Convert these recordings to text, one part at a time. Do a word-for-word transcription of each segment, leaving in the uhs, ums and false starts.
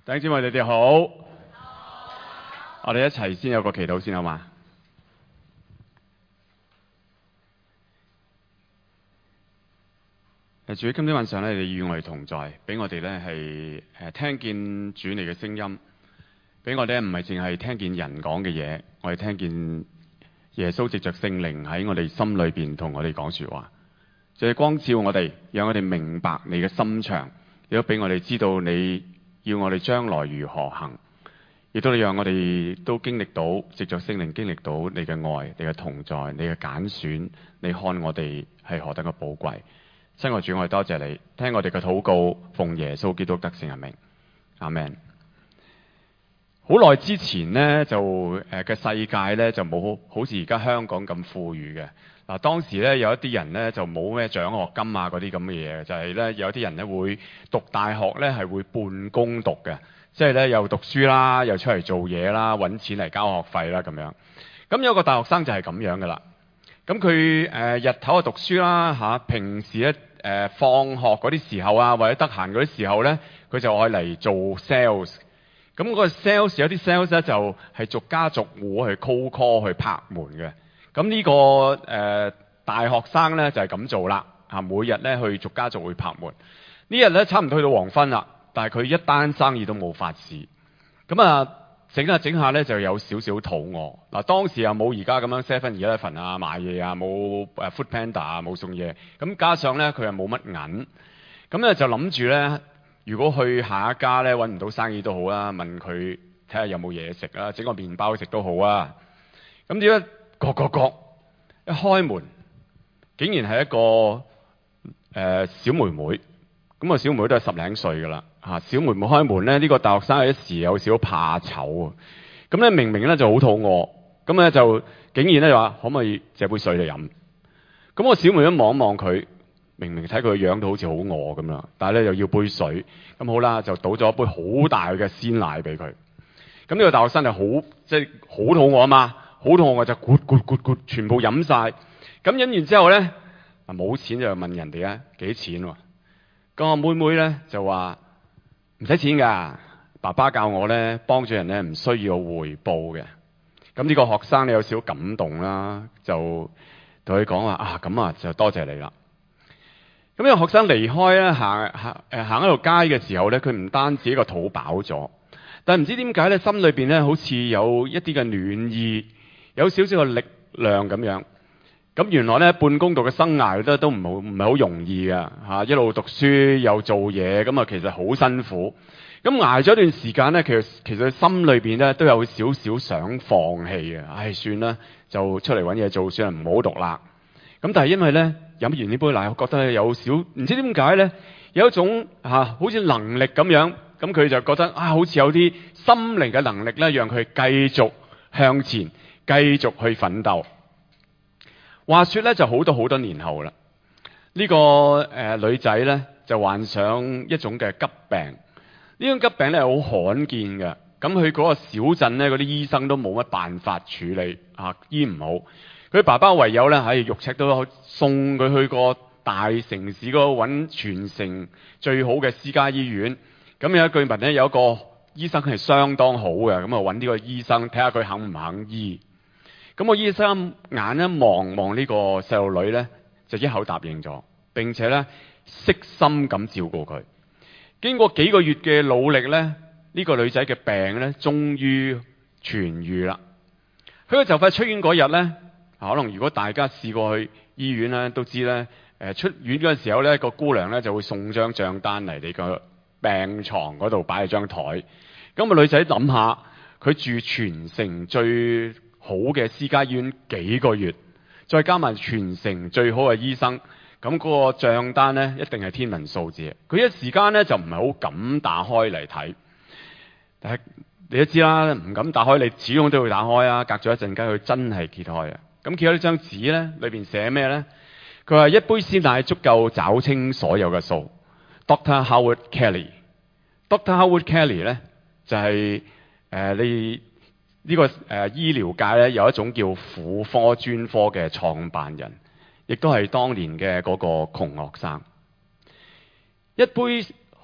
弟兄姊妹，你哋好。我哋一齊先有個祈禱先好嘛？主，今天晚上咧，你與我哋同在，俾我哋咧係誒聽見主你嘅聲音，俾我哋唔係淨係聽見人講嘅嘢，我哋聽見耶穌藉着聖靈喺我哋心裏邊同我哋講說話，就係光照我哋，讓我哋明白你嘅心腸，亦都俾我哋知道你要我哋將來如何行，亦都讓我哋都經歷到藉着聖靈經歷到你嘅愛、你嘅同在、你嘅揀選，你看我哋係何等嘅寶貴。親愛主，我哋多謝你，聽我哋嘅禱告，奉耶穌基督得勝嘅名，阿們。好耐之前呢，就誒嘅世界呢，就冇好似而家香港咁富裕嘅。嗱，當時呢，有一啲人呢，就冇咩獎學金啊嗰啲咁嘅嘢，就係呢，有啲人呢會讀大學呢，係會半工讀嘅，即係呢，又讀書啦，又出嚟做嘢啦，揾錢嚟交學費啦咁樣。咁有個大學生就係咁樣噶啦。咁佢誒日頭就讀書啦嚇，平時咧誒、呃、放學嗰啲時候啊，或者得閒嗰啲時候咧，佢就愛嚟做 sales。咁嗰個 sales 有啲 sales 咧就係逐家逐戶去 cold call 去拍門嘅。咁呢、這個誒、呃、大學生咧就係、是、咁做啦嚇，每日咧去逐家逐戶去拍門。呢日咧差唔多去到黃昏啦，但係佢一單生意都冇發市。咁啊〜整下整下咧就有少少肚餓。嗱，當時又冇而家咁樣 seven eleven 啊買嘢啊，冇誒 food panda 啊冇送嘢。咁加上咧佢又冇乜銀，咁咧就諗住咧，如果去下一家咧揾唔到生意都好啦，問佢睇下有冇嘢食啦，整個麵包食都好啊。咁點解各各各一開門，竟然係一個誒、呃、小妹妹。咁啊小妹妹都係十零歲噶啦。嚇！小妹妹開門咧，呢、這個大學生有一時有少少怕醜啊。咁咧明明咧就好肚餓，咁咧就竟然咧話可唔可以借杯水嚟飲？咁我小妹妹望一望佢，明明睇佢個樣都好似好餓咁啦，但係咧又要杯水。咁好啦，就倒咗一杯好大嘅鮮奶俾佢。咁呢個大學生就好即係好肚餓啊嘛，好肚餓就咕咕咕咕全部飲晒。咁飲完之後咧，啊冇錢就問人哋啊幾錢喎？咁我妹妹咧就話。唔使錢㗎，爸爸教我咧幫助人咧唔需要回報嘅。咁呢個學生咧有少少感動啦，就同佢講話啊，咁啊就多謝你啦。咁呢個學生離開咧行行誒行喺度街嘅時候咧，佢唔單止個肚飽咗，但係唔知點解咧心裏邊咧好似有一啲嘅暖意，有少少嘅力量咁樣。咁原來咧半工讀嘅生涯咧都唔好唔係好容易㗎嚇，一路讀書又做嘢，咁啊其實好辛苦。咁捱咗一段時間咧，其實其實心裏邊咧都有少少想放棄嘅。唉，算啦，就出嚟揾嘢做算啦，唔好讀啦。咁但係因為咧飲完呢杯奶，我覺得有少唔知點解咧，有一種嚇、啊、好似能力咁樣，咁佢就覺得啊，好似有啲心靈嘅能力咧，讓佢繼續向前，繼續去奮鬥。話說咧就好多好多年後啦，呢、這個誒、呃、女仔咧就患上一種嘅急病，呢種急病咧係好罕見嘅。咁佢嗰個小鎮咧嗰啲醫生都冇乜辦法處理啊，醫唔好。佢爸爸唯有咧喺肉赤都送佢去個大城市嗰度揾全城最好嘅私家醫院。咁有一據聞咧有一個醫生係相當好嘅，咁啊揾呢個醫生睇下佢肯唔肯醫。咁個醫生眼一望望呢個細路女咧，就一口答應咗，並且咧悉心咁照顧佢。經過幾個月嘅努力咧，呢個女仔嘅病咧終於痊愈啦。佢個就快出院嗰日咧，可能如果大家試過去醫院咧，都知咧，誒出院嗰陣時候咧，個姑娘咧就會送張帳單嚟你個病床嗰度擺喺張台。咁個女仔諗下，佢住全城最好嘅私家醫院幾個月，再加埋全城最好嘅醫生，咁嗰個帳單咧一定係天文數字。佢一時間咧就唔係好敢打開嚟睇，但係你都知啦，唔敢打開，你始終都會打開啊。隔咗一陣間，佢真係揭開啊。咁揭開呢張紙咧，裏邊寫咩咧？佢話一杯鮮奶足夠找清所有嘅數。Doctor Howard Kelly，Doctor Howard Kelly 咧就係、是、誒、呃、你。呢、這個誒、呃、醫療界咧有一種叫婦科專科嘅創辦人，亦都係當年嘅嗰個窮學生。一杯好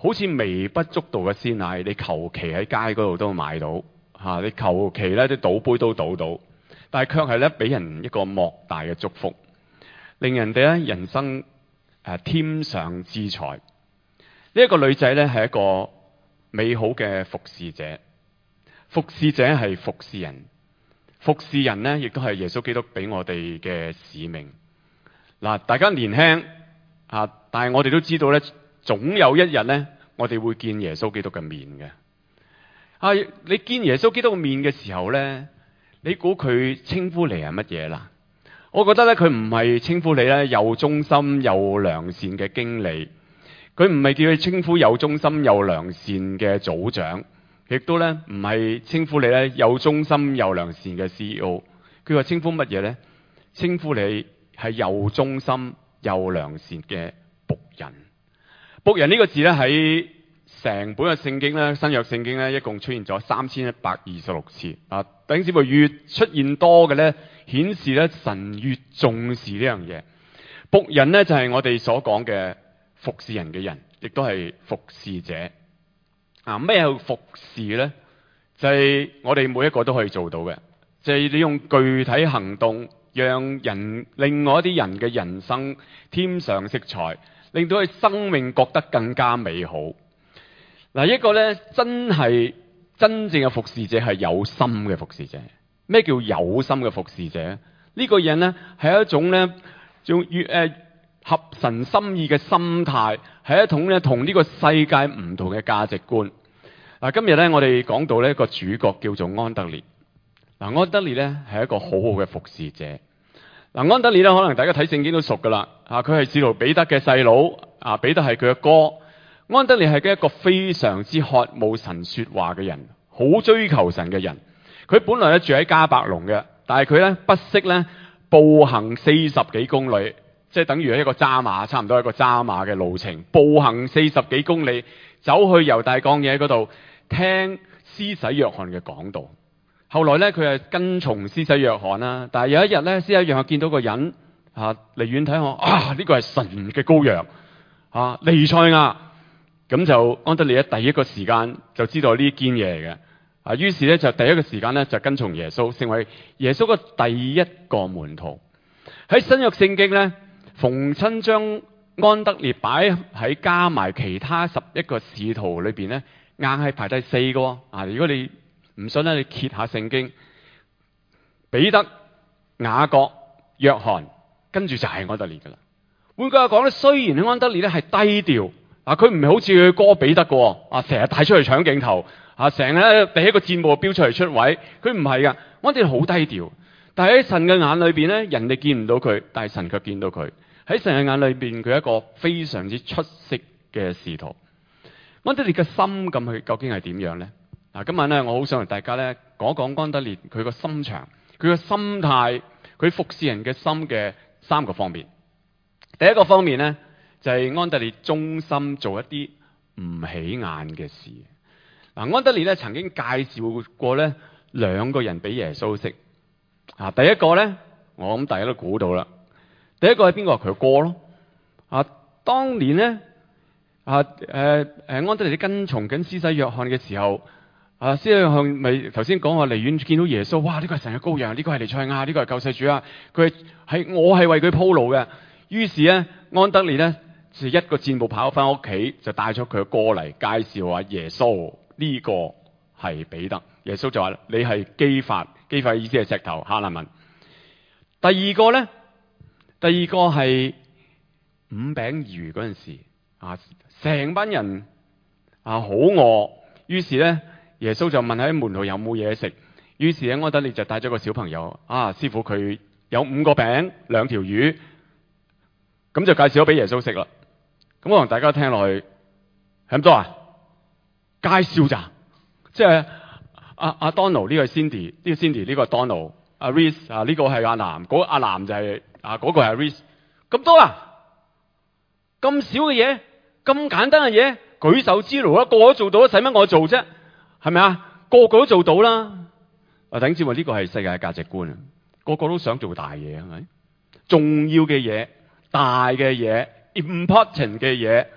好似微不足道嘅鮮奶，你求其喺街嗰度都買到嚇、啊，你求其咧啲倒杯都倒到，但係卻係咧俾人一個莫大嘅祝福，令人哋咧人生誒、啊、添上資財。呢、這、一個女仔咧係一個美好嘅服侍者，服侍者係服侍人，服侍人咧亦都係耶穌基督俾我哋嘅使命。嗱、啊，大家年輕啊，但係我哋都知道咧，總有一日咧，我哋會見耶穌基督嘅面嘅。啊，你見耶穌基督嘅面嘅時候咧，你估佢稱呼你係乜嘢啦？我覺得咧，佢唔係稱呼你咧又忠心又良善嘅經理，佢唔係叫你稱呼又忠心又良善嘅組長，亦都咧唔係稱呼你咧又忠心又良善嘅 C E O。佢話稱呼乜嘢咧？稱呼你係又忠心又良善嘅僕人。僕人呢個字咧喺成本嘅聖經咧，新約聖經咧，一共出現咗三千一百二十六次。啊，弟兄姊妹，越出現多嘅咧，顯示咧神越重視呢樣嘢。僕人咧就係、是、我哋所講嘅服侍人嘅人，亦都係服侍者。啊，咩係服侍咧？就係、是、我哋每一個都可以做到嘅，就係、是、你用具體行動，讓人另外一啲人嘅人生添上色彩，令到佢生命覺得更加美好。嗱，一個咧真係真正嘅服侍者係有心嘅服侍者。咩叫有心嘅服侍者？呢、這個人咧係一種咧，仲越誒合神心意嘅心態，係一種咧同呢個世界唔同嘅價值觀。嗱，今日咧我哋講到呢一個主角叫做安德烈。嗱，安德烈咧係一個好好嘅服侍者。嗱，安德烈咧可能大家睇聖經都熟噶啦，啊，佢係使徒彼得嘅細佬，啊，彼得係佢嘅哥。安德烈係一個非常之渴慕神說話嘅人，好追求神嘅人。佢本來咧住喺迦百農嘅，但係佢咧不惜咧步行四十幾公里，即係等於一個揸馬，差唔多一個揸馬嘅路程，步行四十幾公里走去猶大曠野嗰度聽施洗約翰嘅講道。後來咧佢係跟從施洗約翰啦，但係有一日咧施洗約翰見到個人啊，離遠睇我啊，呢個係神嘅羔羊啊，彌賽亞。咁就安德烈第一個時間就知道呢堅嘢嚟嘅，啊，於是咧就第一個時間咧就跟從耶穌，成為耶穌嘅第一個門徒。喺新約聖經咧，逢親將安德烈擺喺加埋其他十一個使徒裏邊咧，硬係排第四個。啊，如果你唔信咧，你揭下聖經，彼得、雅各、約翰，跟住就係安德烈噶啦。換句話講咧，雖然安德烈咧係低調。啊！佢唔係好似佢哥彼得嘅，啊，成日帶出去搶鏡頭，啊，成日咧第一個箭步標出嚟出位，佢唔係噶，安德烈好低調。但係喺神嘅眼裏邊咧，人哋見唔到佢，但係神卻見到佢。喺神嘅眼裏邊，佢係一個非常之出色嘅使徒。安德烈嘅心咁，佢究竟係點樣咧？嗱，今晚咧，我好想同大家咧講一講安德烈佢個心腸、佢個心態、佢服侍人嘅心嘅三個方面。第一個方面咧，就係安德烈忠心做一啲唔起眼嘅事。嗱，安德烈咧曾經介紹過咧兩個人俾耶穌識。啊，第一個咧，我諗大家都估到啦。第一個係邊個？佢哥咯。啊，當年咧，啊誒誒，安德烈跟從緊施洗約翰嘅時候，啊，施洗約翰咪頭先講話離遠見到耶穌，哇！呢個係神嘅羔羊，呢個係彌賽亞，呢個係救世主啊！佢係我係為佢鋪路嘅。於是咧，安德烈咧。就一個箭步跑翻屋企，就帶咗佢嘅哥嚟介紹話耶穌，呢個係彼得。耶穌就話你係基法，基法意思係石頭，哈拿文。第二個咧，第二個係五餅二魚嗰陣時啊，成班人啊好餓，於是咧耶穌就問喺門徒有冇嘢食，於是咧安德烈就帶咗個小朋友啊，師傅佢有五個餅兩條魚，咁就介紹咗俾耶穌食啦。咁可能大家聽落去係咁多啊？介紹咋？即係阿阿 Donald 呢個係 Cindy，呢個 Cindy 呢個係 Donald， 阿 Reese 啊呢個係阿南，嗰阿南就係啊嗰個係 Reese， 咁多啊？咁少嘅嘢，咁簡單嘅嘢，舉手之勞啦，個個都做到啦，使乜我做啫？係咪啊？個個都做到啦。啊，等知喎，呢個係世界嘅價值觀啊！個個都想做大嘢，係咪？重要嘅嘢，大嘅嘢。important 嘅嘢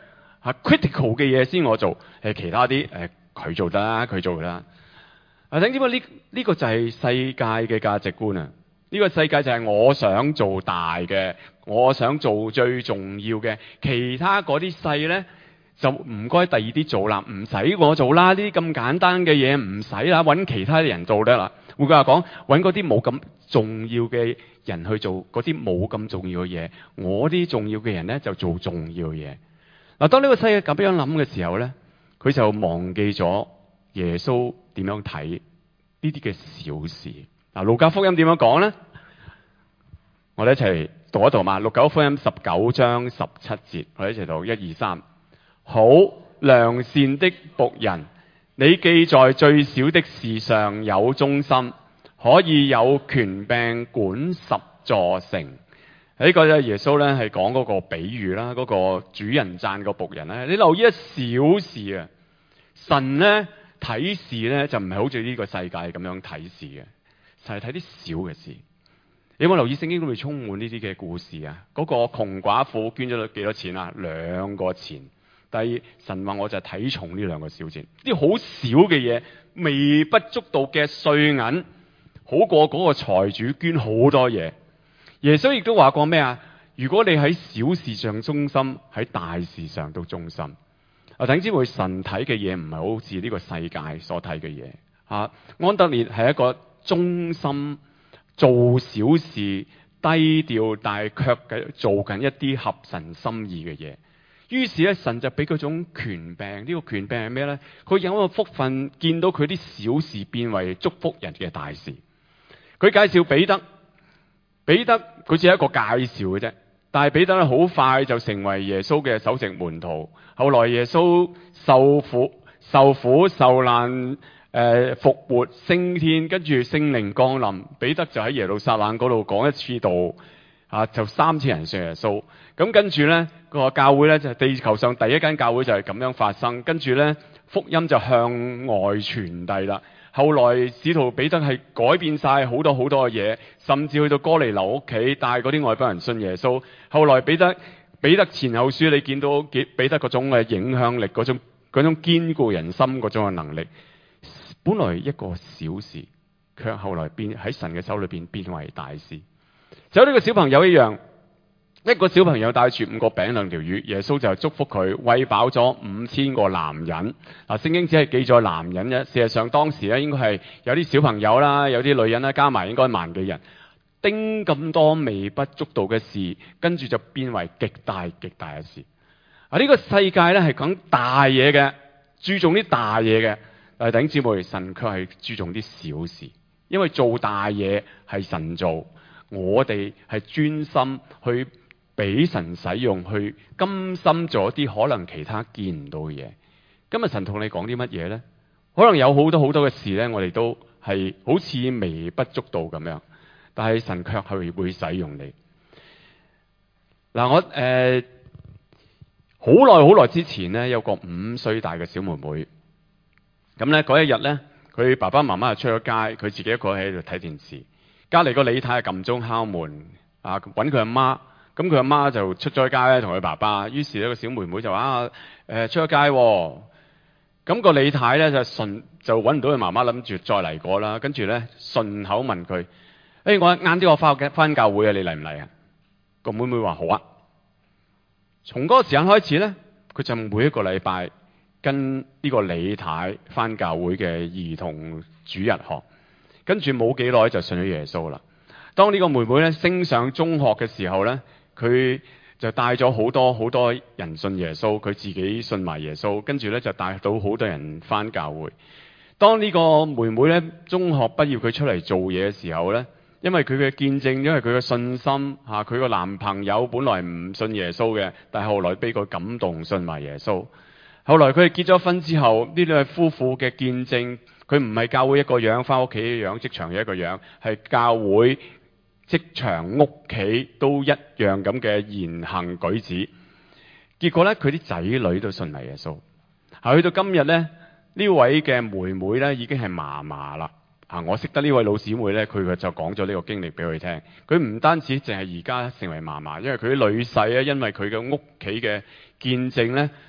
嚇 critical 嘅嘢先我做，誒其他啲誒佢做得啦，佢做啦。啊，點知呢呢個就係世界嘅價值觀啊！呢個世界就係我想做大嘅，我想做最重要嘅，其他嗰啲細呢，就唔該第二啲做啦，唔使我做啦，呢啲咁簡單嘅嘢唔使啦，揾其他人做得啦。換句話講，揾嗰啲冇咁重要嘅人去做嗰啲冇咁重要嘅嘢，我啲重要嘅人呢，就做重要嘅嘢。嗱，當呢個世界咁樣諗嘅時候呢，佢就忘記咗耶穌點樣睇呢啲嘅小事。嗱，路加福音點樣講呢？我哋一齊讀一讀嘛。路加福音十九章十七節，我哋一齊讀一二三。好良善的僕人，你既在最小的事上有忠心，可以有權柄管十座城。呢個咧，耶穌咧係講嗰個比喻啦，嗰個主人讚個僕人咧。你留意一小事啊，神咧睇事咧就唔係好似呢個世界咁樣睇事嘅，就係睇啲小嘅事。你有冇留意聖經都會充滿呢啲嘅故事啊？嗰個窮寡婦捐咗幾多錢啊？兩個錢。第二，神話我就睇重呢兩個小錢，啲好少嘅嘢，微不足道嘅碎銀，好過嗰個財主捐好多嘢。耶穌亦都話過咩啊？如果你喺小事上忠心，喺大事上都忠心。啊，等之會神睇嘅嘢唔係好似呢個世界所睇嘅嘢。啊，安德烈係一個忠心做小事、低調，但係卻做緊一啲合神心意嘅嘢。於是咧，神就俾嗰種權柄。呢、這個權柄係咩咧？佢有個福分，見到佢啲小事變為祝福人嘅大事。佢介紹彼得，彼得佢只係一個介紹嘅啫。但係彼得咧好快就成為耶穌嘅首席門徒。後來耶穌受苦、受苦受難、誒、呃、復活升天，跟住聖靈降臨，彼得就喺耶路撒冷嗰度講一次道，啊就三千人信耶穌。咁跟住咧，個教會咧就係地球上第一間教會就係咁樣發生。跟住咧，福音就向外傳遞啦。後來使徒彼得係改變晒好多好多嘅嘢，甚至去到哥尼流屋企帶嗰啲外邦人信耶穌。後來彼得彼得前後書，你見到彼得嗰種嘅影響力，嗰種嗰種堅固人心嗰種嘅能力，本來一個小事，卻後來變喺神嘅手裏邊變為大事。就呢個小朋友一樣。一個小朋友帶住五個餅兩條魚，耶穌就祝福佢餵飽咗五千個男人。嗱，聖經只係記載男人啫，事實上當時咧應該係有啲小朋友啦，有啲女人啦，加埋應該萬幾人。丁咁多微不足道嘅事，跟住就變為極大極大嘅事。啊，呢個世界咧係講大嘢嘅，注重啲大嘢嘅。但係弟兄姊妹，神卻係注重啲小事，因為做大嘢係神做，我哋係專心去俾神使用，去甘心做一啲可能其他見唔到嘅嘢。今日神同你講啲乜嘢呢？可能有好多好多嘅事呢，我哋都係好似微不足道咁樣，但係神卻係會使用你。嗱，我誒好耐好耐之前呢，有個五歲大嘅小妹妹。咁呢嗰一日呢，佢爸爸媽媽就出咗街，佢自己一個喺度睇電視。隔離個李太撳鐘敲門，啊揾佢阿媽。咁佢阿媽就出咗街咧，同佢爸爸。於是呢個小妹妹就話：啊，誒、呃、出咗街喎。咁個李太咧就順就揾唔到佢媽媽，諗住再嚟過啦。跟住咧順口問佢：誒、欸、我晏啲我翻嘅翻教會啊，你嚟唔嚟啊？個妹妹話好啊。從嗰個時間開始咧，佢就每一個禮拜跟呢個李太翻教會嘅兒童主日學。跟住冇幾耐就信咗耶穌啦。當呢個妹妹咧升上中學嘅時候咧，佢就帶咗好多好多人信耶穌，佢自己信埋耶穌，跟住咧就帶到好多人返教會。當呢個妹妹咧中學畢業，佢出嚟做嘢嘅時候咧，因為佢嘅見證，因為佢嘅信心嚇，佢個男朋友本來唔信耶穌嘅，但係後來俾佢感動信埋耶穌。後來佢哋結咗婚之後，呢對夫婦嘅見證，佢唔係教會一個樣，返屋企嘅樣，職場嘅一個樣，係教會、職場、屋企都一樣咁嘅言行舉止。結果咧，佢啲仔女都信埋耶穌。係去到今日咧，呢位嘅妹妹咧已經係嫲嫲啦。啊，我識得呢位老姊妹咧，佢就講咗呢個經歷俾佢聽。佢唔單止淨係而家成為嫲嫲，因為佢啲女婿咧，因為佢嘅屋企嘅見證咧，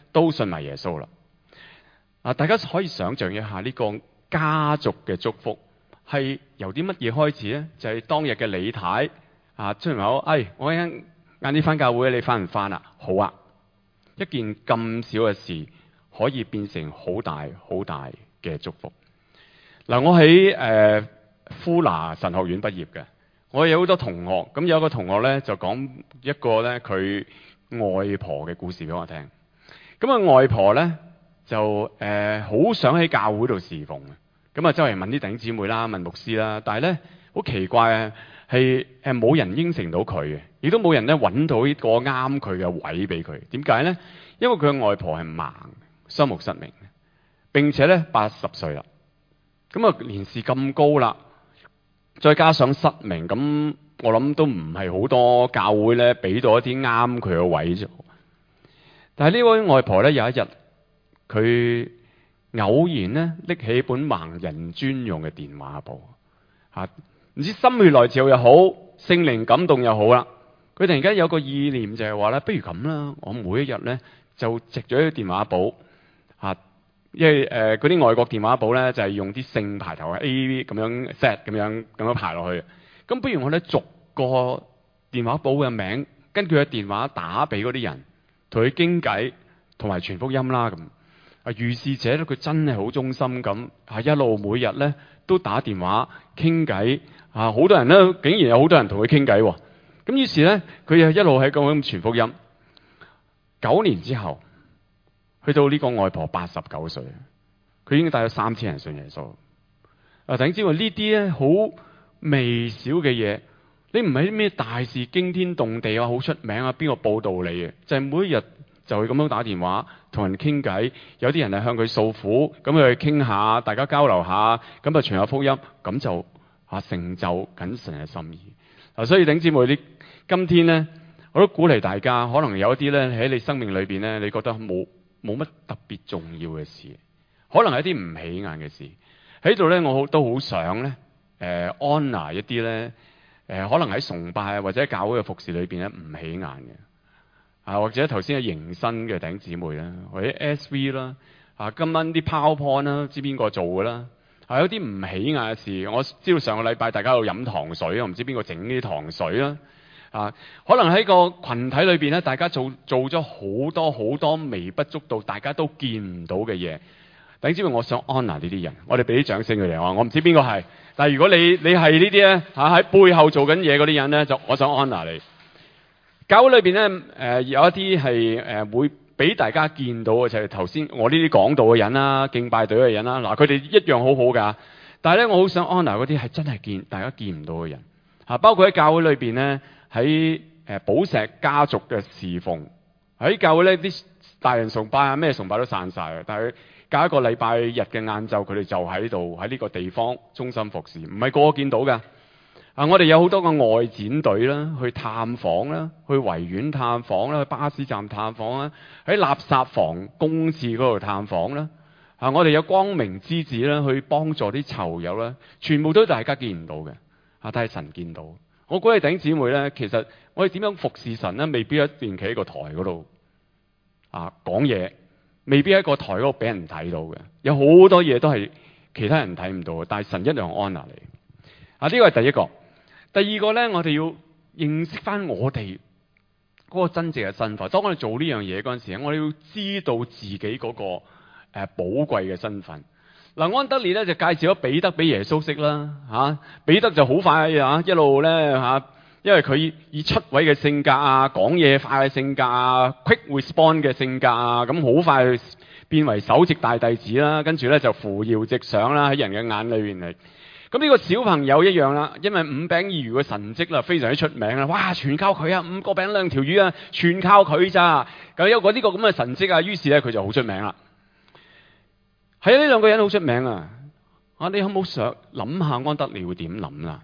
都信埋耶穌啦。啊，大家可以想象一下呢個家族嘅祝福係由啲乜嘢開始呢？就係、是、當日嘅李太啊，出門口，哎，我晏晏啲翻教會，你翻唔翻啊？好啊，一件咁小嘅事可以變成好大好大嘅祝福。嗱、啊，我喺誒呼拿神學院畢業嘅，我有好多同學，咁有一個同學咧就講一個咧佢外婆嘅故事俾我聽。咁啊外婆咧就誒好、呃、想喺教會度侍奉嘅，咁啊周圍問啲弟兄姊妹啦，問牧師啦，但係咧好奇怪啊，係誒冇人應承到佢嘅，亦都冇人咧揾到呢個啱佢嘅位俾佢。點解咧？因為佢嘅外婆係盲，雙目失明，並且咧八十歲啦。咁啊年事咁高啦，再加上失明，咁我諗都唔係好多教會咧俾到一啲啱佢嘅位啫。但係呢位外婆咧有一日，佢偶然咧拎起本盲人專用嘅電話簿，吓、啊、唔知心血來潮又好，聖靈感動又好啦。佢突然間有個意念就係話咧，不如咁啦，我每一日咧就藉咗啲電話簿，吓、啊。因為誒嗰啲外國電話簿咧就係、是、用啲聖排頭 A V 咁樣 set 咁樣咁樣排落去。咁不如我咧逐個電話簿嘅名，根據個電話打俾嗰啲人，同佢傾偈，同埋傳福音啦咁。啊，如是者咧，佢真係好忠心咁，係一路每日咧都打電話傾偈。啊，好多人咧竟然有好多人同佢傾偈。咁於是咧，佢又一路喺咁傳福音。九年之後，去到呢個外婆八十九歲，佢已經帶咗三千人信耶穌。啊，弟兄姊妹，呢啲咧好微小嘅嘢，你唔係啲咩大事驚天動地啊，好出名啊，邊個報道你嘅？就係、是、每一日就會咁樣打電話同人傾偈，有啲人係向佢訴苦，咁佢去傾下，大家交流下，咁啊傳下福音，咁就啊成就緊神嘅心意。嗱，所以弟兄姊妹，呢今天咧，我都鼓勵大家，可能有一啲咧喺你生命裏邊咧，你覺得冇。冇乜特別重要嘅事，可能係一啲唔起眼嘅事。喺度咧，我都好想咧，誒、呃、honor 一啲咧，誒、呃、可能喺崇拜或者教會嘅服侍裏邊咧唔起眼嘅，啊或者頭先嘅迎新嘅弟兄姊妹啦，或者 S V 啦，啊今晚啲 PowerPoint 啦，知邊個做嘅啦？係有啲唔起眼嘅事。我知道上個禮拜大家喺度飲糖水，我唔知邊個整呢啲糖水啦。啊，可能喺個群體裏邊咧，大家做做咗好多好多微不足道，大家都見唔到嘅嘢。弟兄姊妹，我想 honor 呢啲人，我哋俾啲掌聲佢哋。我我唔知邊個係，但係如果你你係呢啲咧嚇喺背後做緊嘢嗰啲人咧，就我想 honor 你。教會裏邊咧誒有一啲係誒會俾大家見到嘅，就係頭先我呢啲講道嘅人啦、敬拜隊嘅人啦。嗱，佢哋一樣好好㗎，但係咧我好想 honor 嗰啲係真係見大家見唔到嘅人嚇、啊，包括喺教會裏邊咧。喺誒寶石家族嘅侍奉，喺教會咧啲大人崇拜啊，咩崇拜都散晒嘅。但係隔一個禮拜日嘅晏晝，佢哋就喺度喺呢個地方中心服侍，唔係個個見到㗎。啊，我哋有好多個外展隊啦，去探訪啦，去維園探訪啦，去巴士站探訪啦，喺垃圾房公廁嗰度探訪啦。啊，我哋有光明之子啦，去幫助啲囚友啦，全部都大家見唔到嘅。啊，但係神見到。我估你弟兄姊妹咧，其實我哋點樣服侍神咧，未必一定企喺個台嗰度啊講嘢，未必喺個台嗰度俾人睇到嘅。有好多嘢都係其他人睇唔到嘅，但係神一樣 honor 你。啊，呢個係第一個。第二個咧，我哋要認識翻我哋嗰個真正嘅身份。當我哋做呢樣嘢嗰陣時，我哋要知道自己嗰個誒寶貴嘅身份。嗱，安德烈咧就介紹咗彼得俾耶穌識啦，嚇、啊、彼得就好快啊，一路咧嚇，因為佢以出位嘅性格啊，講嘢快嘅性格啊 ，quick response 嘅性格啊，咁好快變為首席大弟子啦，跟住咧就扶搖直上啦，喺人嘅眼裏邊嚟。咁呢個小朋友一樣啦，因為五餅二魚嘅神蹟啦，非常之出名啦，哇，全靠佢啊，五個餅兩條魚啊，全靠佢咋，咁有嗰啲個咁嘅神蹟啊，於是咧佢就好出名啦。係啊，呢兩個人好出名啊！啊，你有冇想諗下安德烈會點諗啦？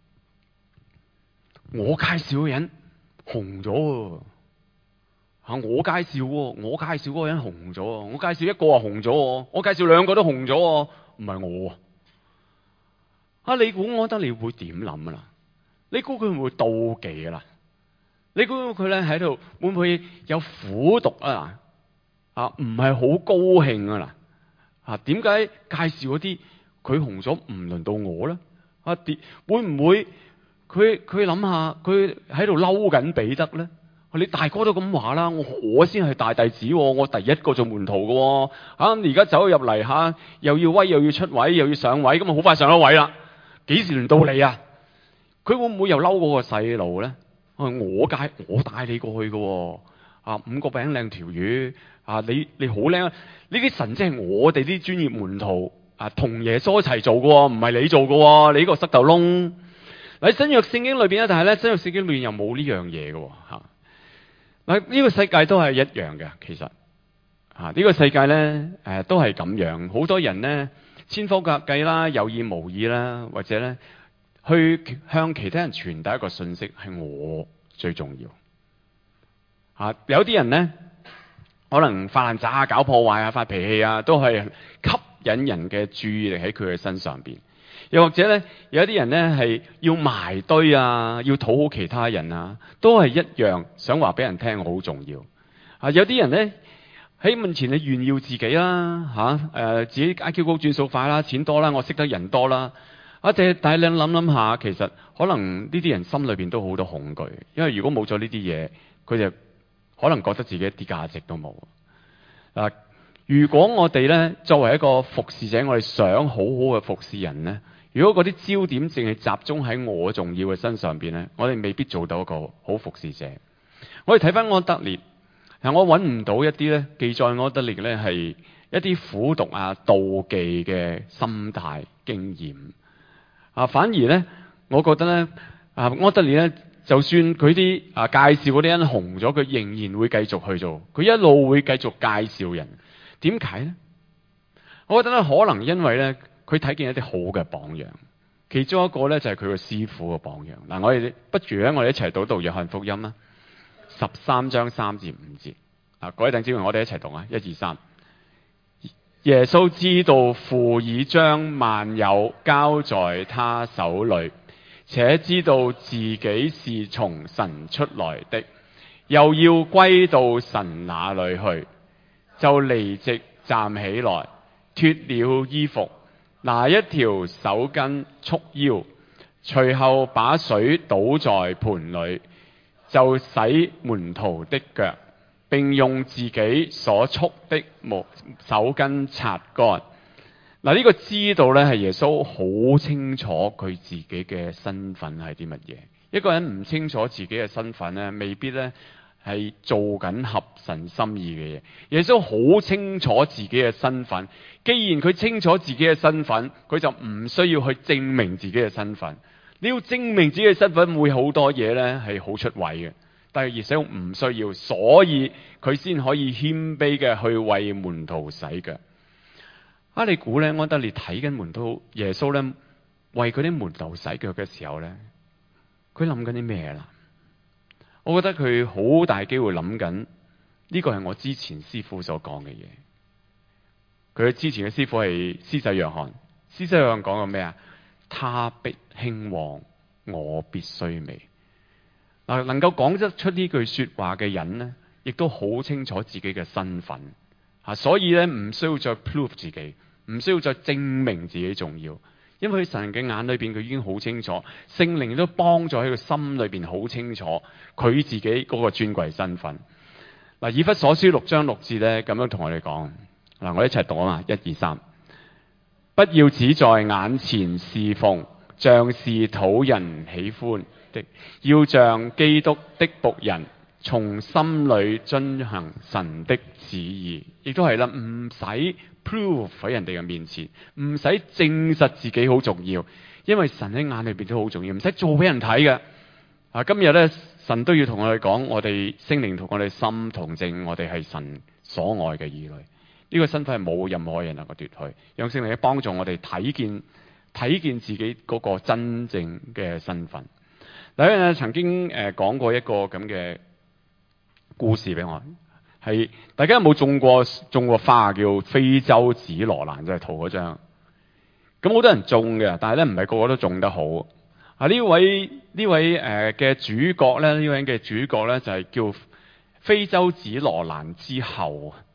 我介紹嘅人紅咗啊！我介紹，我介紹嗰個人紅咗，我介紹一個啊紅咗，我介紹兩個都紅咗，唔係我啊！你估安德烈會點諗啊？你估佢會唔會妒忌啊？啦？你估佢咧喺度會唔會有苦毒啊？ 啊，唔係好高興啊嗱啊，點解介紹嗰啲佢紅咗唔輪到我咧？啊，跌會唔會佢佢諗下佢喺度嬲緊彼得咧？你大哥都咁話啦，我我先係大弟子，我第一個做門徒嘅，嚇而家走入嚟嚇，又要威又要出位又要上位，咁啊好快上咗位啦，幾時輪到你啊？佢會唔會又嬲嗰個細路咧？我帶我帶你過去嘅，啊五個餅兩條魚，啊你你好叻啊！呢啲神蹟係我哋啲專業門徒啊同耶穌一齊做嘅，唔係你做嘅，你呢個塞豆窿。喺新約聖經裏邊咧，但係咧新約聖經裏邊又冇呢樣嘢嘅嚇。嗱、這、呢個世界都係一樣嘅，其實啊呢、這個世界咧誒、呃、都係咁樣，好多人咧千方百計啦，有意無意啦，或者咧去向其他人傳達一個信息，係我最重要。啊有啲人咧可能發爛渣啊、搞破壞啊、發脾氣啊，都係吸引人嘅注意力喺佢嘅身上邊。又或者咧，有一啲人咧係要埋堆啊，要討好其他人啊，都係一樣想話俾人聽好重要。啊，有啲人咧喺面前你炫耀自己啦，嚇、啊、誒、呃、自己 I Q 高轉數快啦，錢多啦，我識得人多啦。啊，但係但係你諗諗下，其實可能呢啲人心裏邊都好多恐懼，因為如果冇咗呢啲嘢，佢就可能覺得自己一啲價值都冇。啊，如果我哋咧作為一個服侍者，我哋想好好嘅服侍人咧。如果嗰啲焦點淨係集中喺我重要嘅身上邊咧，我哋未必做到一個好服侍者。我哋睇翻安德烈，嗱我揾唔到一啲咧記載安德烈咧係一啲苦毒啊、妒忌嘅心態經驗啊，反而咧我覺得咧啊安德烈咧，就算佢啲啊介紹嗰啲人紅咗，佢仍然會繼續去做，佢一路會繼續介紹人。點解咧？我覺得咧可能因為咧。佢睇見一啲好嘅榜樣，其中一個咧就係佢個師傅嘅榜樣。嗱，我哋不如咧，我哋一齊讀讀約翰福音啦，十三章三至五節。啊，各位弟兄姊妹，我哋一齊讀啊，一二三。耶穌知道父已將萬有交在他手裏，且知道自己是從神出來的，又要歸到神那裏去，就離席站起來，脫了衣服。拿一條手巾束腰，隨後把水倒在盆裏，就洗門徒的腳，並用自己所束的手巾擦乾。嗱，呢個知道咧係耶穌好清楚佢自己嘅身份係啲乜嘢。一個人唔清楚自己嘅身份咧，未必咧係做緊合神心意嘅嘢。耶穌好清楚自己嘅身份。既然佢清楚自己嘅身份，佢就唔需要去證明自己嘅身份。你要證明自己嘅身份，會好多嘢咧係好出位嘅。但係耶穌唔需要，所以佢先可以謙卑嘅去為門徒洗腳。啊，你估咧安德烈睇緊門徒耶穌咧為佢啲門徒洗腳嘅時候咧，佢諗緊啲咩啦？我覺得佢好大機會諗緊呢個係我之前師父所講嘅嘢。佢之前嘅師父係施洗約翰，施洗約翰講過咩啊？他必興旺，我必衰微。嗱，能夠講得出呢句說話嘅人呢，亦都好清楚自己嘅身份吓，所以咧唔需要再 prove 自己，唔需要再證明自己重要，因為喺神嘅眼裏邊佢已經好清楚，聖靈都幫助喺佢心裏邊好清楚佢自己嗰個尊貴身份。嗱，以弗所書六章六節咧咁樣同我哋講。嗱，我哋一齊讀啊嘛，一二三。不要只在眼前侍奉，像是討人喜歡的，要像基督的僕人，從心裏遵行神的旨意。亦都係啦，唔使 prove 喺人哋嘅面前，唔使證實自己好重要，因為神喺眼裏邊都好重要，唔使做俾人睇嘅。啊，今日咧神都要同我哋講，我哋聖靈同我哋心同證，我哋係神所愛嘅兒女。呢個身份係冇任何人能夠奪去，讓聖靈幫助我哋睇見睇見自己嗰個真正嘅身份。有人曾經誒講過一個咁嘅故事俾我，係大家有冇種過種過花叫非洲紫羅蘭，即係圖嗰張。咁好多人種嘅，但係咧唔係個個都種得好。啊，呢位呢位誒嘅主角咧，呢位嘅主角咧就係叫非洲紫羅蘭之後。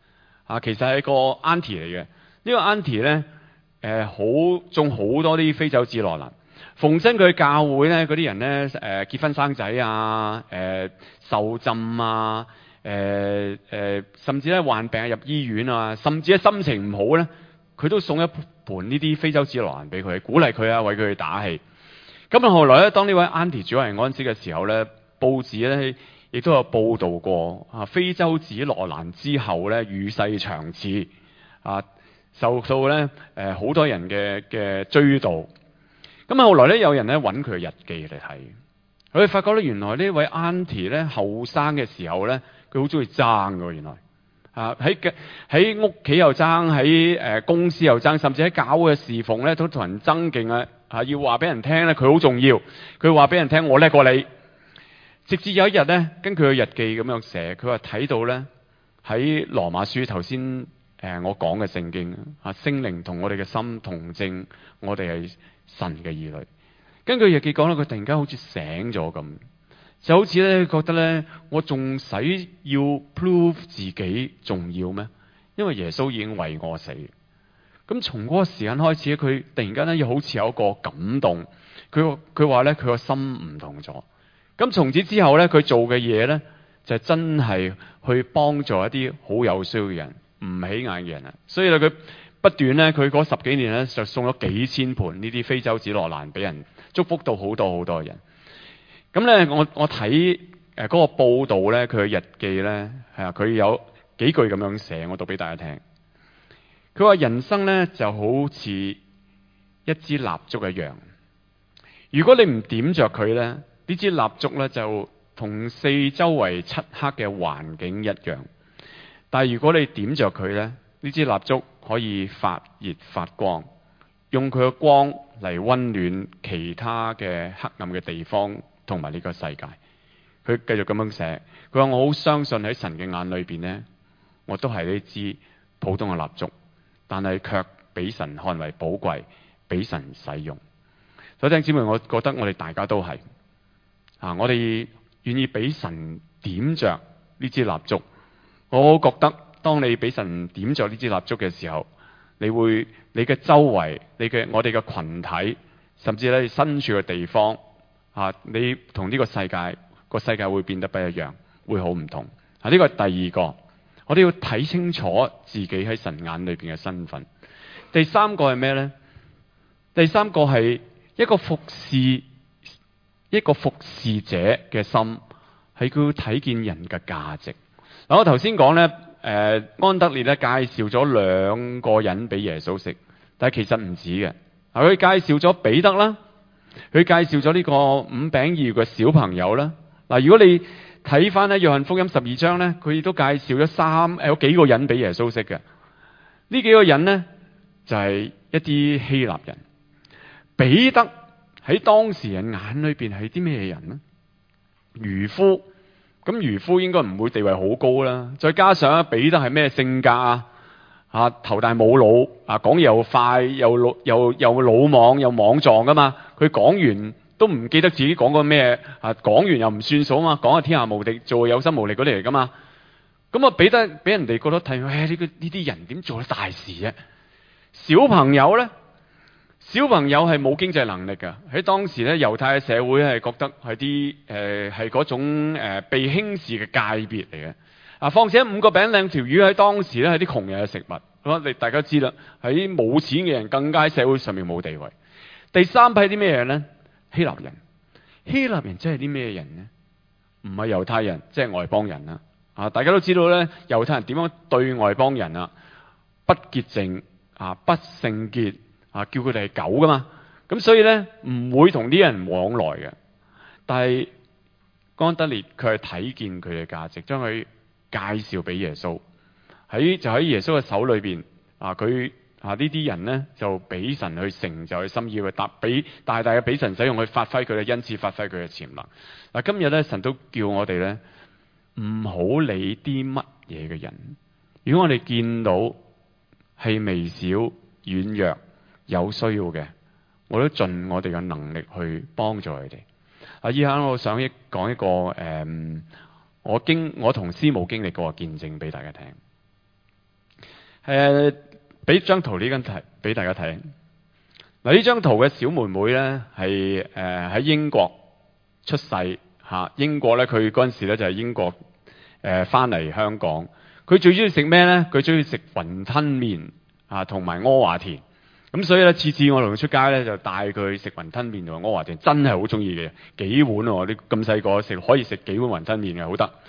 啊，其實係個 auntie 嚟嘅。呢個 auntie 咧，誒好種好多啲非洲紫羅蘭。逢親佢教會咧，嗰啲人咧誒結婚生仔啊，誒受浸啊，誒誒甚至咧患病入醫院啊，甚至咧心情唔好咧，佢都送一盤呢啲非洲紫羅蘭俾佢，鼓勵佢啊，為佢打氣。咁啊，後來咧，當呢位 auntie 主懷安息嘅時候咧，報紙咧亦都有報導過啊，非洲紫羅蘭之後咧與世長辭啊，受到咧誒好多人嘅嘅追悼。咁後來咧，有人咧揾佢嘅日記嚟睇，佢哋發覺咧，原來呢位 auntie 咧後生嘅時候咧，佢好中意爭㗎。原來啊喺喺屋企又爭，喺誒公司又爭，甚至喺教會嘅侍奉咧都同人爭勁啊！啊要話俾人聽咧，佢好重要。佢話俾人聽，我叻過你。直至有一日咧，根據佢日記咁樣寫，佢話睇到咧喺羅馬書頭先誒我講嘅聖經啊，聖靈同我哋嘅心同證，我哋係神嘅兒女。根據日記講咧，佢突然間好似醒咗咁，就好似咧覺得咧，我仲使要 prove 自己重要咩？因為耶穌已經為我死。咁從嗰個時間開始，佢突然間咧又好似有一個感動。佢佢話咧，佢個心唔同咗。咁從此之後咧，佢做嘅嘢咧就真係去幫助一啲好有需要嘅人，唔起眼嘅人啊。所以咧，佢不斷咧，佢嗰十幾年咧就送咗幾千盤呢啲非洲紫羅蘭俾人，祝福到好多好多人。咁咧，我我睇誒嗰個報道咧，佢嘅日記咧係啊，佢有幾句咁樣寫，我讀俾大家聽。佢話人生咧就好似一支蠟燭一樣，如果你唔點着佢咧，呢支蠟燭咧就同四周圍漆黑嘅環境一樣。但係如果你點着佢咧，呢支蠟燭可以發熱發光，用佢嘅光嚟溫暖其他嘅黑暗嘅地方同埋呢個世界。佢繼續咁樣寫，佢話我好相信喺神嘅眼裏邊呢，我都係呢支普通嘅蠟燭，但係卻俾神看為寶貴，俾神使用。所以弟兄姊妹，我覺得我哋大家都係啊，我哋願意俾神點着呢支蠟燭。我覺得當你俾神點着呢支蠟燭嘅時候，你會你嘅周圍，你嘅我哋嘅群體，甚至你身處嘅地方啊，你同呢個世界個世界會變得不一樣，會好唔同啊！呢個係第二個，我哋要睇清楚自己喺神眼裏邊嘅身份。第三個係咩呢？第三個係一個服侍，一個服侍者嘅心，係佢要睇見人嘅價值。嗱，我頭先講呢，誒、呃、安德烈咧介紹咗兩個人俾耶穌識，但係其實唔止嘅。佢介紹咗彼得啦，佢介紹咗呢個五餅二魚嘅小朋友啦。嗱，如果你睇翻咧約翰福音十二章咧，佢亦都介紹咗三有幾個人俾耶穌識嘅。呢幾個人呢，就係、是、一啲希臘人。彼得喺當時人眼裏邊係啲咩人呢？漁夫，咁漁夫應該唔會地位好高啦。再加上彼得係咩性格啊？啊，頭大冇腦啊，講嘢又快又魯又又魯莽又莽撞噶嘛。佢講完都唔記得自己講過咩啊，講完又唔算數啊嘛，講下天下無敵，做有心無力嗰啲嚟噶嘛。咁啊，彼得俾人哋覺得睇，唉，呢個呢啲人點做得大事啫？小朋友咧？小朋友係冇經濟能力㗎，喺當時咧，猶太嘅社會係覺得係啲誒係嗰種、呃、被輕視嘅界別嚟嘅。啊，況且五個餅兩條魚喺當時咧係啲窮人嘅食物。咁你大家知啦，喺冇錢嘅人更加喺社會上面冇地位。第三批啲咩人咧？希臘人。希臘人即係啲咩人咧？唔係猶太人，即係外邦人啦。啊，大家都知道咧，猶太人點樣對外邦人啊？不潔淨啊，不聖潔。啊！叫佢哋係狗噶嘛，咁所以咧唔會同啲人往來嘅。但係安德烈佢係睇見佢嘅價值，將佢介紹俾耶穌。喺就喺耶穌嘅手裏邊啊，佢啊呢啲人咧就俾神去成就佢心意，去搭俾大大嘅俾神使用去發揮佢嘅恩賜，發揮佢嘅潛能。嗱、啊，今日咧神都叫我哋咧唔好理啲乜嘢嘅人。如果我哋見到係微小軟弱有需要嘅，我都盡我哋嘅能力去幫助佢哋。啊，以下我想一講一個誒、嗯，我經我同師母經歷過嘅見證俾大家聽。 誒，俾張圖呢張題俾大家睇。嗱，呢張圖嘅小妹妹咧係誒喺英國出世嚇，英國咧佢嗰陣時咧就係英國誒翻嚟香港。佢最中意食咩咧？佢中意食雲吞麵啊，同埋阿華田。咁所以咧，次次我同佢出街咧，就帶佢去食雲吞麵同埋阿華田，真係好中意嘅，幾碗喎！啲咁細個食可以食幾碗雲吞麵嘅，好得。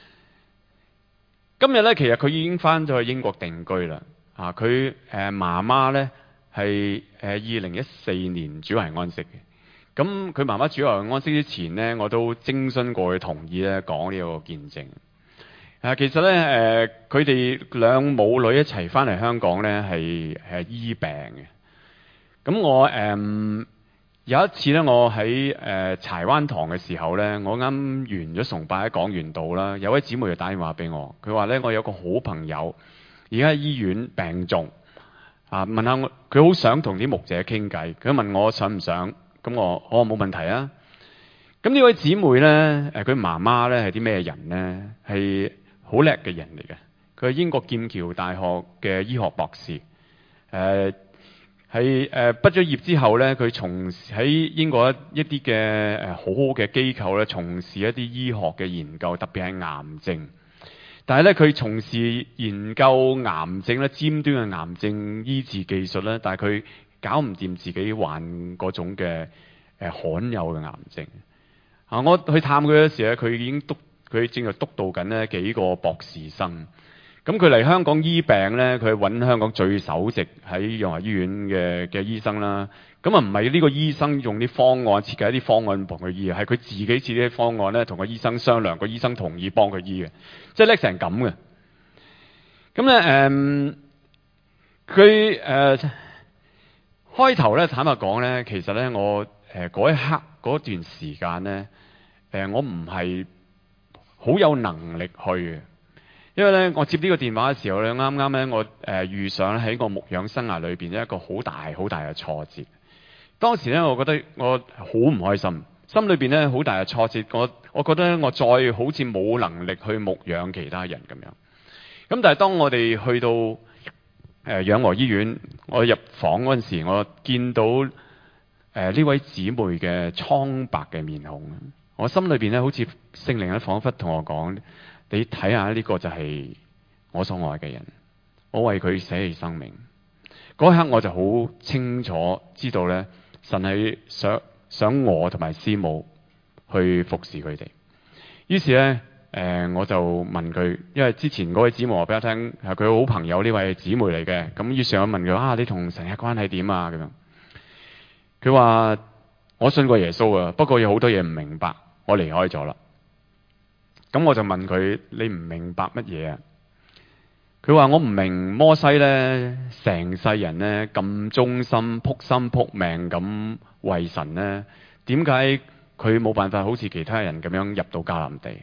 今日咧，其實佢已經翻咗去英國定居啦。啊，佢誒媽媽咧係誒二零一四年主懷安息嘅。咁佢媽媽主懷安息之前咧，我都徵詢過佢同意咧講呢個見證。啊，其實咧誒，佢哋兩母女一齊翻嚟香港咧係係醫病嘅。咁我誒、嗯、有一次咧，我喺誒、呃、柴灣堂嘅時候咧，我啱完咗崇拜喺講完道啦，有位姊妹就打電話俾我，佢話咧我有個好朋友而家喺醫院病重，啊問下我，佢好想同啲牧者傾偈，佢問我想唔想，咁我我話冇問題啊。咁呢位姊妹咧誒，佢媽媽咧係啲咩人咧？係好叻嘅人嚟嘅，佢係英國劍橋大學嘅醫學博士，誒、呃。係誒畢咗業之後咧，佢從事喺英國一啲嘅誒好好嘅機構咧，從事一啲醫學嘅研究，特別係癌症。但係咧，佢從事研究癌症咧，尖端嘅癌症醫治技術咧，但係佢搞唔掂自己患嗰種嘅誒罕有嘅癌症。啊，我去探佢嗰時咧，佢已經督佢正在督導緊呢幾個博士生。咁佢嚟香港醫病咧，佢揾香港最首席喺養和醫院嘅嘅醫生啦。咁啊唔係呢個醫生用啲方案設計一啲方案同佢醫，係佢自己設啲方案咧，同個醫生商量，個醫生同意幫佢醫嘅，即係叻成咁嘅。咁咧誒，佢、呃、誒、呃、開頭咧坦白講咧，其實咧我誒嗰、呃、一刻嗰段時間咧，誒、呃、我唔係好有能力去嘅。因為咧，我接呢個電話嘅時候咧，啱啱咧我誒、呃、遇上喺我牧養生涯裏邊一個好大好大嘅挫折。當時咧，我覺得我好唔開心，心裏邊咧好大嘅挫折。我我覺得我再好似冇能力去牧養其他人咁樣。咁但係當我哋去到誒養和醫院，我入房嗰陣時，我見到誒呢、呃、位姊妹嘅蒼白嘅面孔，我心裏邊咧好似聖靈咧彷彿同我講。你睇下呢個就係我所愛嘅人，我為佢捨棄生命。嗰一刻我就好清楚知道咧，神係想想我同埋師母去服侍佢哋。於是咧，誒、呃、我就問佢，因為之前嗰位姊妹話俾我聽，係佢好朋友呢位姊妹嚟嘅。咁於是我問佢啊，你同神嘅關係點啊？咁樣，佢話我信過耶穌啊，不過有好多嘢唔明白，我離開咗啦。咁我就問佢：你唔明白乜嘢啊？佢話：我唔明摩西咧，成世人咧咁忠心、撲心撲命咁為神咧，點解佢冇辦法好似其他人咁樣入到迦南地？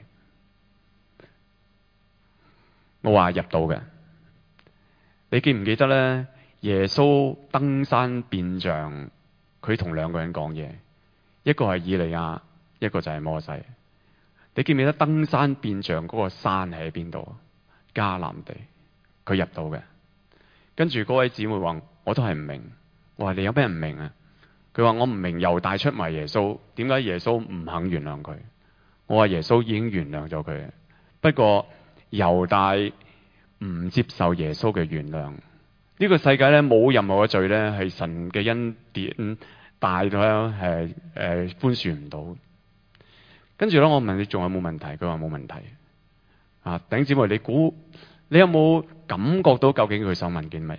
我話入到嘅。你記唔記得咧？耶穌登山變像，佢同兩個人講嘢，一個係以利亞，一個就係摩西。你記唔記得登山變像嗰個山喺邊度？迦南地，佢入到嘅。跟住嗰位姊妹話：我都係唔明。我話：你有咩唔明啊？佢話：我唔明猶大出賣耶穌，點解耶穌唔肯原諒佢？我話：耶穌已經原諒咗佢，不過猶大唔接受耶穌嘅原諒。呢個世界咧冇任何嘅罪咧係神嘅恩典大到係誒寬恕唔到。跟住咧，我問你仲有冇問題？佢話冇問題。啊，弟兄姊妹，你估你有冇感覺到究竟佢想問緊乜嘢？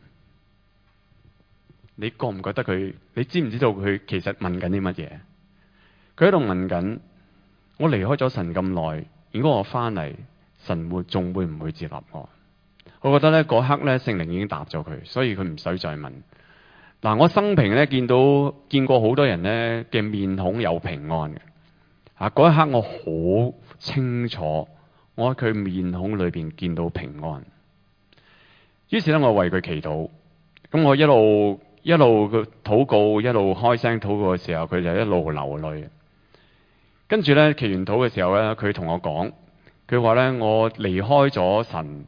你覺唔覺得佢？你知唔知道佢其實問緊啲乜嘢？佢喺度問緊：我離開咗神咁耐，如果我翻嚟，神會仲會唔會接納我？我覺得咧嗰刻咧聖靈已經答咗佢，所以佢唔使再問。嗱、啊，我生平咧見到見過好多人咧嘅面孔有平安嘅。啊！嗰一刻我好清楚，我喺佢面孔裏邊見到平安。於是咧，我為佢祈禱。咁我一路一路嘅禱告，一路開聲禱告嘅時候，佢就一路流淚。跟住咧，祈完禱嘅時候咧，佢同我講，佢話咧：我離開咗神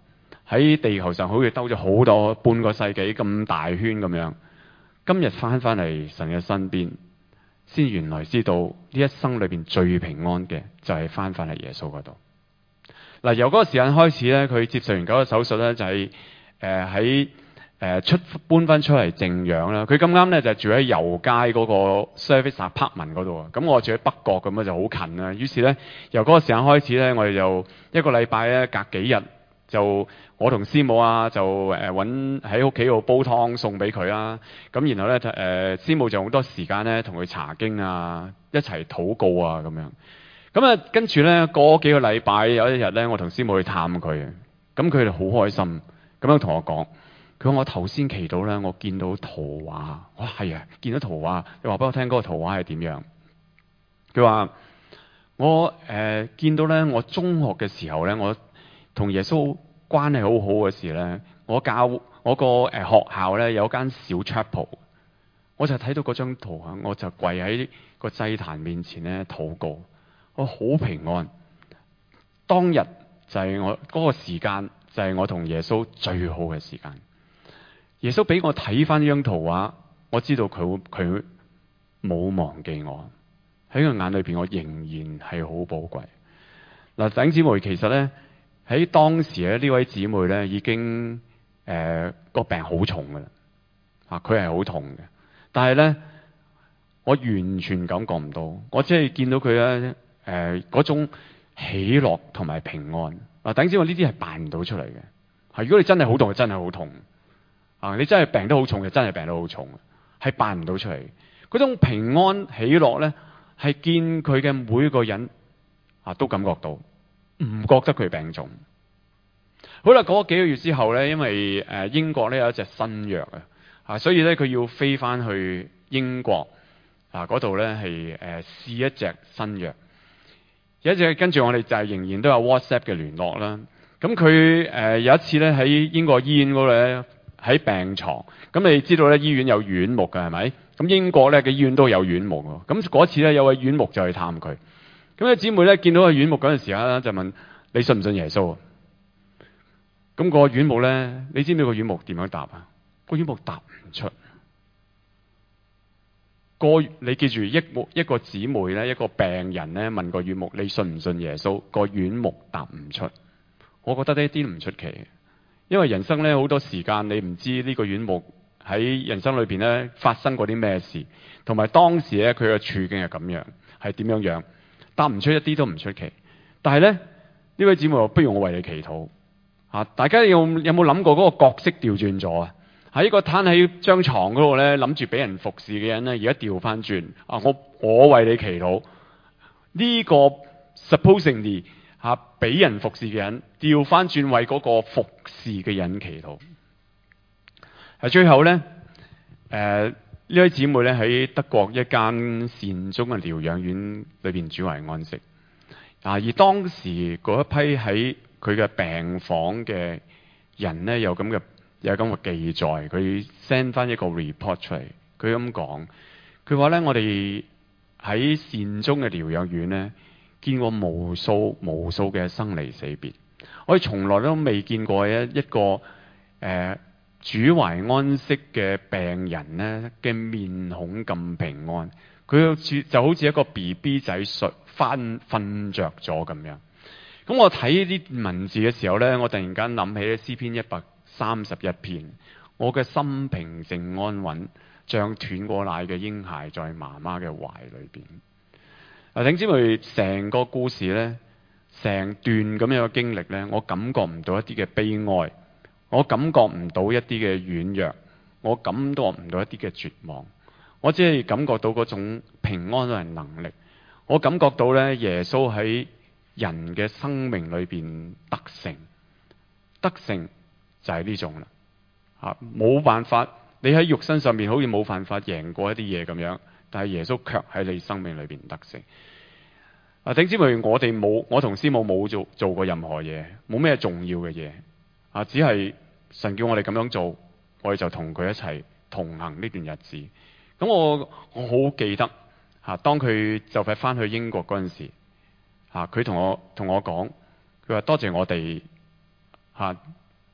喺地球上好似兜咗好多半個世紀咁大圈咁樣，今日翻返嚟神嘅身邊，先原來知道呢一生裏邊最平安嘅就係翻返嚟耶穌嗰度。嗱，由嗰個時間開始咧，佢接受完九個手術咧，就係誒喺誒出搬翻出嚟靜養啦。佢咁啱咧就住喺油街嗰個 service apartment 嗰度啊。咁我住喺北角咁啊，就好近啦。於是咧，由嗰個時間開始咧，我哋就一個禮拜咧隔幾日就我同師母啊就誒揾喺屋企度煲湯送俾佢啦。咁然後咧誒、呃、師母就好多時間咧同佢查經啊，一齊禱告啊咁樣。咁啊，跟住咧過幾個禮拜有一日咧，我同師母去探佢，咁佢哋好開心，咁樣同我講，佢話我頭先祈禱咧，我見到圖畫，哇係啊，見到圖畫，你話俾我聽嗰個圖畫係點樣？佢話我誒、呃、見到咧，我中學嘅時候咧，我同耶穌關係好好嘅時咧，我教我個誒、呃、學校咧有間小 chapel，我就睇到嗰張圖啊，我就跪喺個祭壇面前咧禱告。我好平安，當日就係我嗰、那個時間，就係我同耶穌最好嘅時間。耶穌俾我睇翻呢張圖畫，我知道佢佢冇忘記我，喺佢眼裏邊，我仍然係好寶貴。嗱，弟兄姊妹，其實咧喺當時咧呢位姊妹咧已經誒個、呃、病好重噶啦，啊佢係好痛嘅，但係咧我完全感覺唔到，我只係見到佢咧。誒嗰、呃、種喜樂同埋平安啊！等陣我呢啲係扮唔到出嚟嘅。係如果你真係好痛，就真係好痛啊！你真係病得好重，就真係病得好重，係扮唔到出嚟。嗰種平安喜樂咧，係見佢嘅每一個人啊都感覺到，唔覺得佢病重。好啦，過咗幾個月之後咧，因為誒、呃、英國咧有一隻新藥啊，啊，所以咧佢要飛翻去英國啊嗰度咧係誒試一隻新藥。有一隻跟住我哋就係仍然都有 WhatsApp 嘅聯絡啦。咁佢誒有一次咧喺英國醫院嗰度咧喺病床，咁你知道咧醫院有院牧嘅係咪？咁英國咧嘅醫院都有院牧喎。咁嗰次咧有位院牧就去探佢。咁咧姊妹咧見到個院牧嗰陣時咧就問：你信唔信耶穌啊？咁個院牧咧，你知唔知個院牧點樣答啊？個院牧答唔出。個你記住一個一個姊妹咧，一個病人咧問個院牧：你信唔信耶穌？個院牧答唔出。我覺得呢啲都唔出奇，因為人生咧好多時間你唔知呢個院牧喺人生裏邊咧發生過啲咩事，同埋當時咧佢嘅處境係咁樣，係點樣樣，答唔出一啲都唔出奇。但係咧呢位姊妹話：不如我為你祈禱啊！大家有有冇諗過嗰個角色調轉咗啊？喺一個攤喺張床嗰度咧，諗住俾人服侍嘅人咧，而家調翻轉啊！我我為你祈禱，呢、這個 supposingly 吓、啊、俾人服侍嘅人，調翻轉為嗰個服侍嘅人祈禱。係最後咧，誒、呃、呢位姊妹咧喺德國一間善終嘅療養院裏邊主懷安息啊！而當時嗰一批喺佢嘅病房嘅人咧，有咁嘅。有咁嘅記載，佢 send 翻一個 report 出嚟。佢咁講，佢話咧：我哋喺善終嘅療養院咧，見過無數無數嘅生離死別。我哋從來都未見過一一個誒、呃、主懷安息嘅病人咧嘅面孔咁平安。佢好似就好似一個 B B 仔睡翻瞓着咗咁樣。咁我睇呢啲文字嘅時候咧，我突然間諗起咧詩篇一百三十一篇，我嘅心平靜安穩，像斷過奶嘅嬰孩在媽媽嘅懷裏邊。啊，弟兄姊妹，成個故事咧，成段咁樣嘅經歷咧，我感覺唔到一啲嘅悲哀，我感覺唔到一啲嘅軟弱，我感覺唔到一啲嘅絕望，我只係感覺到嗰種平安同埋能力。我感覺到咧，耶穌喺人嘅生命裏邊得勝，得勝。就係呢種啦，嚇冇辦法，你喺肉身上面好似冇辦法贏過一啲嘢咁樣，但係耶穌卻喺你生命裏邊得勝。啊，弟兄姊妹，我哋冇，我同師母冇做做過任何嘢，冇咩重要嘅嘢，啊，只係神叫我哋咁樣做，我哋就同佢一齊同行呢段日子。咁我我好記得嚇，當佢就快翻去英國嗰陣時，嚇佢同我同我講，佢話多謝我哋嚇。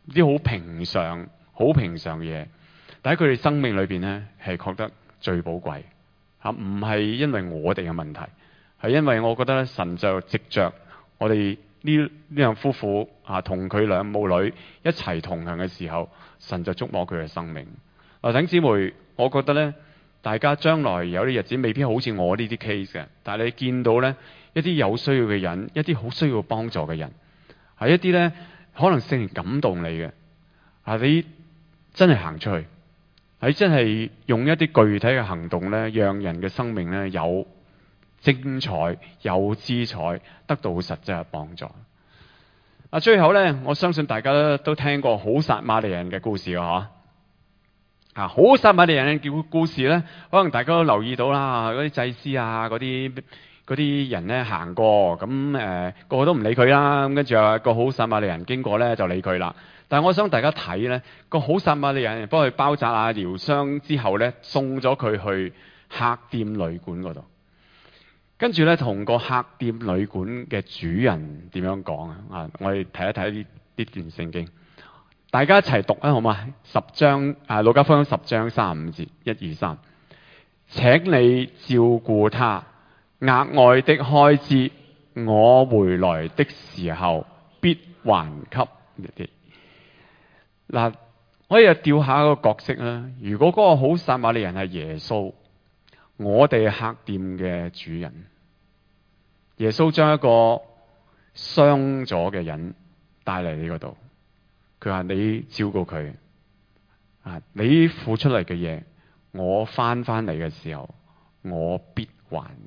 啲好平常、好平常嘅嘢，但喺佢哋生命裏邊咧係覺得最寶貴嚇，唔係因為我哋嘅問題，係因為我覺得咧神就藉着我哋呢呢兩夫婦啊，同佢兩母女一齊同行嘅時候，神就觸摸佢嘅生命。嗱，弟兄姊妹，我覺得咧，大家將來有啲日子未必好似我呢啲 case 嘅，但係你見到咧一啲有需要嘅人，一啲好需要幫助嘅人，係一啲咧可能聖靈感動你嘅，啊，你真係行出去，你真係用一啲具體嘅行動咧，讓人嘅生命咧有精彩、有姿彩，得到實際嘅幫助。啊，最後咧，我相信大家都聽過好撒瑪利人嘅故事嘅嗬。啊，好撒瑪利人嘅故事咧，可能大家都留意到啦。嗰啲祭司啊，嗰啲嗰啲人咧行過，咁誒、呃、個個都唔理佢啦。咁跟住有個好撒瑪利人經過咧，就理佢啦。但係我想大家睇咧，個好撒瑪利人幫佢包紮啊、療傷之後咧，送咗佢去客店旅館嗰度。跟住咧，同個客店旅館嘅主人點樣講啊？啊，我哋睇一睇呢呢段聖經。大家一齊讀啊，好嘛？十章啊，路加福音十章三十五節，一二三。請你照顧他，額外的開支，我回來的時候必還給你哋。嗱，我哋又調下個角色啦。如果嗰個好撒瑪利人係耶穌，我哋客店嘅主人，耶穌將一個傷咗嘅人帶嚟你嗰度。佢話你照顧佢啊，你付出嚟嘅嘢，我翻翻嚟嘅時候，我必還你。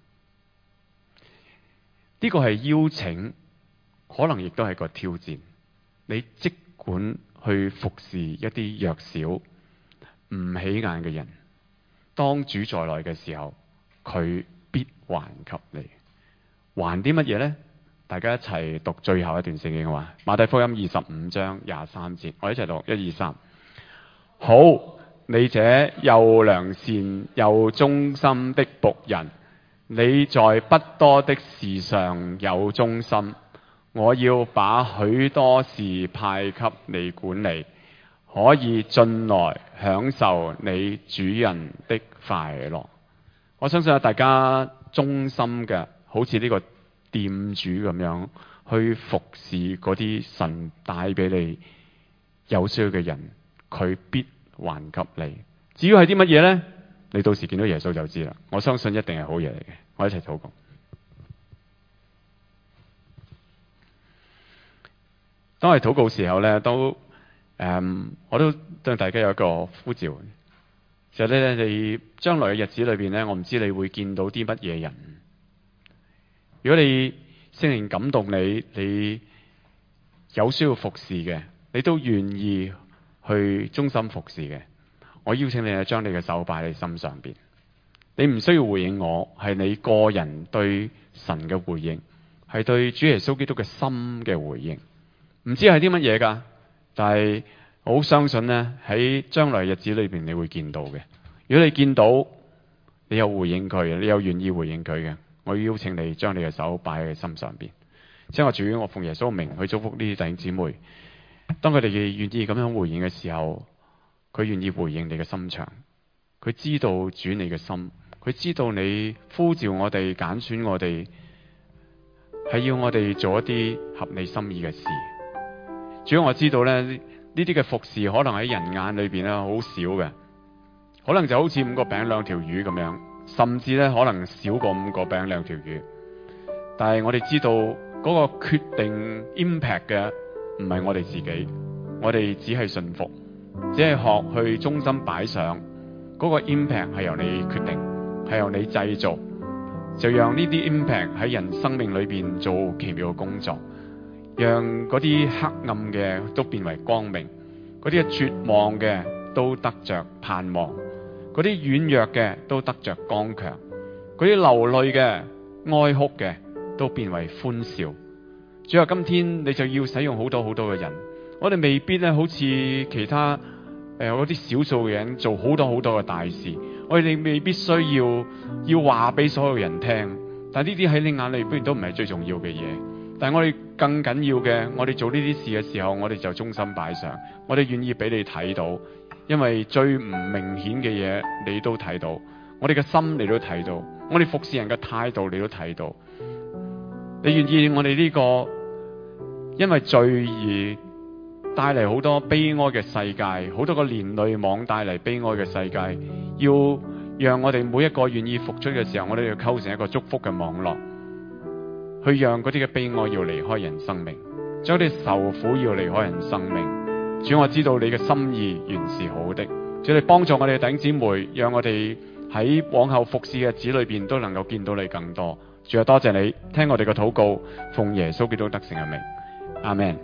呢個係邀請，可能亦都係個挑戰。你即管去服侍一啲弱小、唔起眼嘅人，當主再來嘅時候，佢必還給你。還啲乜嘢呢？大家一齊讀最後一段聖經嘅話，馬太福音二十五章廿三節，我一齊讀，一二三。好，你這又良善又忠心的僕人，你在不多的事上有忠心，我要把許多事派給你管理，可以進來享受你主人的快樂。我相信啊，大家忠心嘅，好似呢個店主咁樣去服侍嗰啲神帶俾你有需要嘅人，佢必還給你。至於係啲乜嘢呢？你到時見到耶穌就知啦。我相信一定係好嘢嚟嘅。我一齊禱告。當我哋禱告時候呢，都誒、嗯，我都對大家有一個呼召，就係咧，你將來嘅日子裏邊呢，我唔知你會見到啲乜嘢人。如果你聖靈感動你，你有需要服侍嘅，你都願意去忠心服侍嘅，我邀請你啊，將你嘅手擺喺心上邊。你唔需要回應我，係你個人對神嘅回應，係對主耶穌基督嘅心嘅回應。唔知係啲乜嘢㗎，但係我好相信呢，喺將來日子裏邊你會見到嘅。如果你見到，你有回應佢，你有願意回應佢嘅，我邀請你將你嘅手擺喺心上邊。即係我主，我奉耶穌名去祝福呢啲弟兄姊妹。當佢哋願意咁樣回應嘅時候，佢願意回應你嘅心腸。佢知道主你嘅心，佢知道你呼召我哋、揀選我哋，係要我哋做一啲合你心意嘅事。主，我知道咧，呢啲嘅服侍可能喺人眼裏邊咧好少嘅，可能就好似五個餅兩條魚咁樣，甚至咧可能少過五個餅兩條魚。但係我哋知道嗰個決定 impact 嘅唔係我哋自己，我哋只係順服，只係學去忠心擺上。嗰個 impact 係由你決定，係由你製造，就讓呢啲 impact 喺人生命裏邊做奇妙嘅工作，讓嗰啲黑暗嘅都變為光明，嗰啲嘅絕望嘅都得着盼望，嗰啲軟弱嘅都得着剛強，嗰啲流淚嘅哀哭嘅都變為歡笑。主啊，今天你就要使用好多好多嘅人，我哋未必咧好似其他誒嗰啲少數嘅人做好多好多嘅大事，我哋未必需要要話俾所有人聽，但呢啲喺你眼裏邊都唔係最重要嘅嘢。 但係我哋更緊要嘅，我哋做呢啲事嘅時候，我哋就忠心擺上，我哋願意俾你睇到，因為最唔明顯嘅嘢你都睇到，我哋嘅心你都睇到，我哋服侍人嘅態度你都睇到。你願意我哋呢個因為罪而帶嚟好多悲哀嘅世界，好多個連累網帶嚟悲哀嘅世界，要讓我哋每一個願意付出嘅時候，我哋要構成一個祝福嘅網絡，去讓嗰啲嘅悲哀要離開人生命，將啲受苦要離開人生命。主，我知道你嘅心意原是好的，主，你幫助我哋嘅弟兄姊妹，讓我哋喺往後服侍嘅日子裏邊都能夠見到你更多。主啊，多謝你聽我哋嘅禱告，奉耶穌基督得勝嘅名，阿們。